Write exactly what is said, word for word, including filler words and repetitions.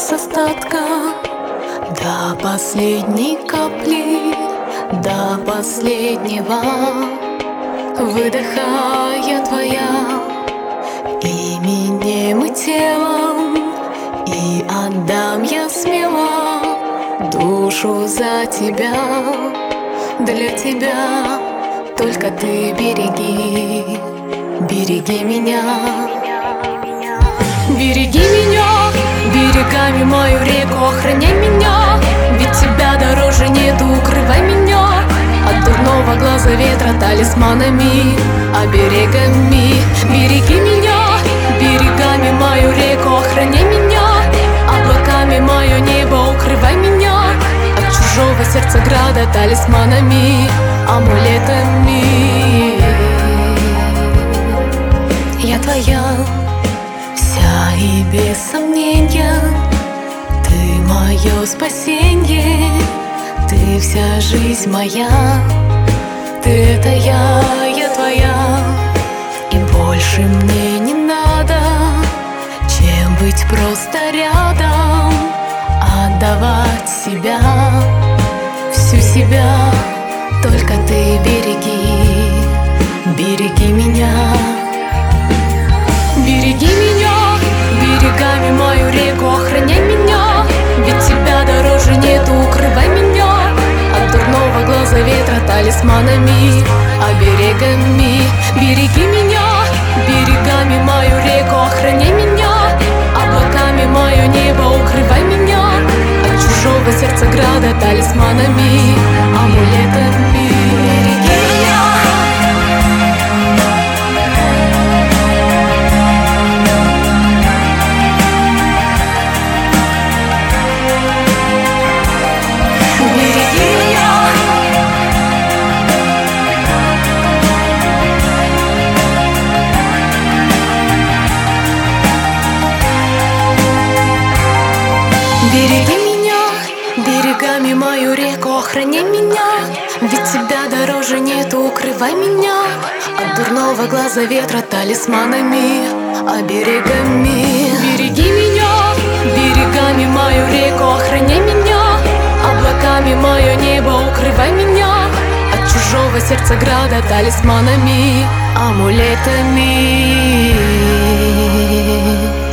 без остатка, до последней капли, до последнего выдыхая твоя именем и телом, и отдам я смело душу за тебя, для тебя. Только ты береги, береги меня. Береги меня, берегами мою реку охраняй меня, ведь тебя дороже нету, укрывай меня от дурного глаза ветра талисманами, оберегами. Береги меня, берегами мою реку охраняй меня, облаками мое небо укрывай меня от чужого сердца града талисманами, амулетами. Я твоя вся и без сомнения, ты мое спасенье, ты вся жизнь моя, ты это я, я твоя, и больше мне не надо, чем быть просто рядом, отдавать себя, всю себя. Только ты береги, береги меня. Береги меня, берегами мою реку охраняй меня, ведь тебя дороже нету, укрывай меня от дурного глаза ветра талисманами, оберегами. Береги меня, берегами мою реку охраняй меня, облаками мое небо укрывай меня от чужого сердца града талисманами, амулетами. Береги меня. Береги меня, берегами мою реку охраняй меня, ведь тебя дороже нету, укрывай меня от дурного глаза ветра талисманами, оберегами. Береги меня, берегами мою реку охраняй меня, облаками мое небо укрывай меня от чужого сердца града талисманами, амулетами.